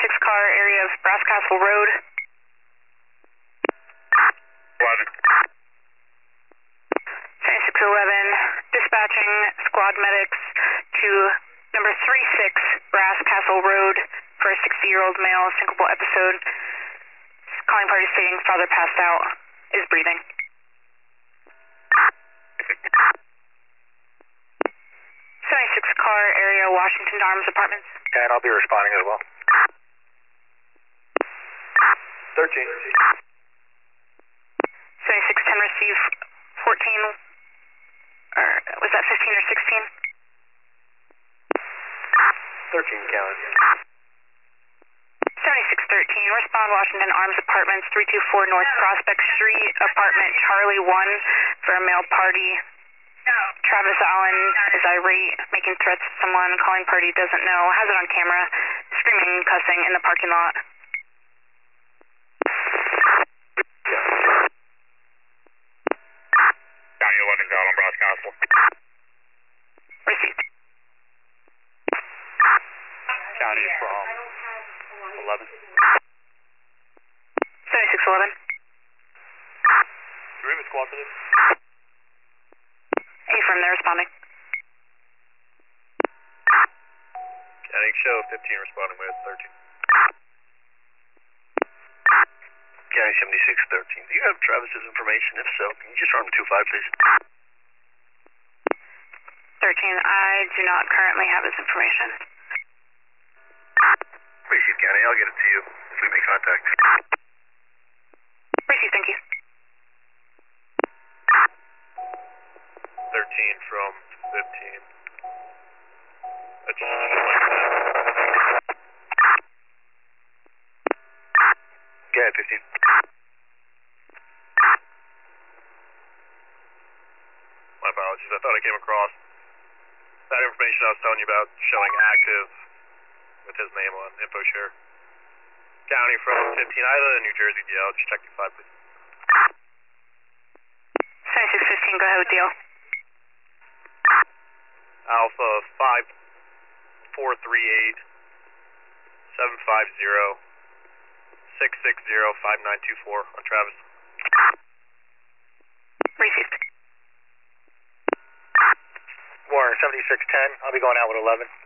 76 car area of Brass Castle Road. 11. 7611, dispatching squad medics to number 36 Brass Castle Road for a 60-year-old male syncopal episode. Calling party stating father passed out, is breathing. 76 car area Washington Arms Apartments. And I'll be responding as well. 13. 7610 receive 14, or was that 15 or 16? 13 counted. 7613, respond Washington Arms Apartments, 324 North Prospect Street, apartment Charlie 1 for a male party. Travis Allen is irate, making threats to someone, calling party doesn't know, has it on camera, screaming and cussing in the parking lot. County 11 down on Brass Castle. Received. County from 11. 7611. Do we have a squad for this? Affirm, they're responding. County show 15 responding with 13. County 7613. Do you have Travis's information? If so, can you just run him 25, please? 13, I do not currently have his information. Received, County. I'll get it to you if we make contact. Received, thank you. 13 from 15. Yeah, 15. My apologies. I thought I came across that information I was telling you about showing active with his name on InfoShare. County from 15 Island, New Jersey, DL. Just check your 5, please. 7615, go ahead with deal. Alpha 5438 750 660 5924 on Travis. Received. Warner 7610. I'll be going out with 11.